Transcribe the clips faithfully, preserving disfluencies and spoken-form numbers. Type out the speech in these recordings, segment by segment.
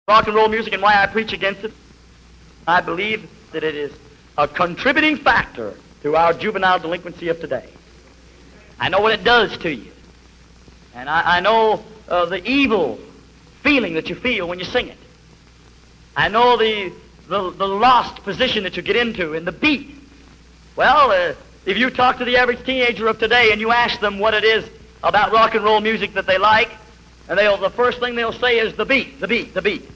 rock and roll music and why I preach against it. I believe that it is a contributing factor to our juvenile delinquency of today. I know what it does to you. And I, I know uh, the evil feeling that you feel when you sing it. I know the, the, the lost position that you get into in the beat. Well, uh, if you talk to the average teenager of today and you ask them what it is about rock and roll music that they like, and they'll, the first thing they'll say is the beat, the beat, the beat.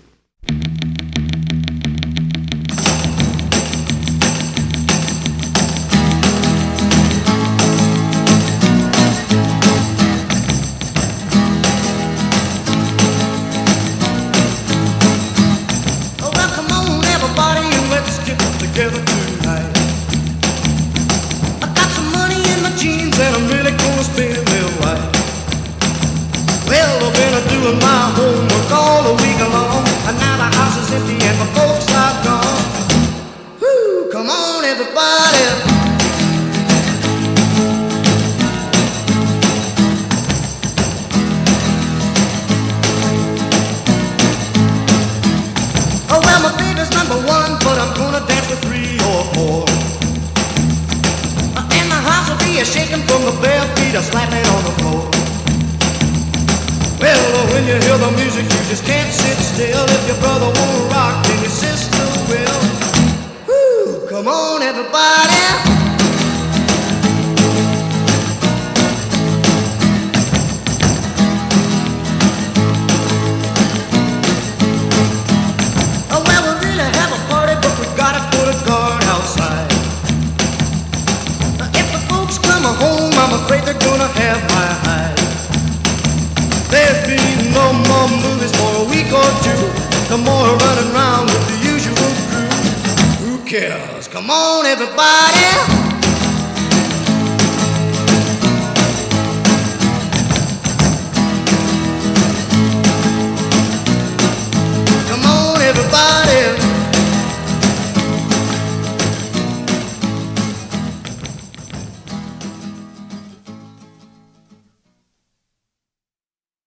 Together tonight. I got some money in my jeans and I'm really gonna spend it right. Well, I've been doing my homework all the week long, and now the house is empty and my folks are gone. Whoo, come on everybody. Oh well, my baby's number one, but I'm gonna dance with three or four. And the house will be a shaking from the bare feet a slapping on the floor. Well, when you hear the music, you just can't sit still. If your brother won't rock, then your sister will. Woo, come on everybody. Home, I'm afraid they're gonna have my hide. There'll be no more movies for a week or two. No more running around with the usual crew. Who cares? Come on, everybody.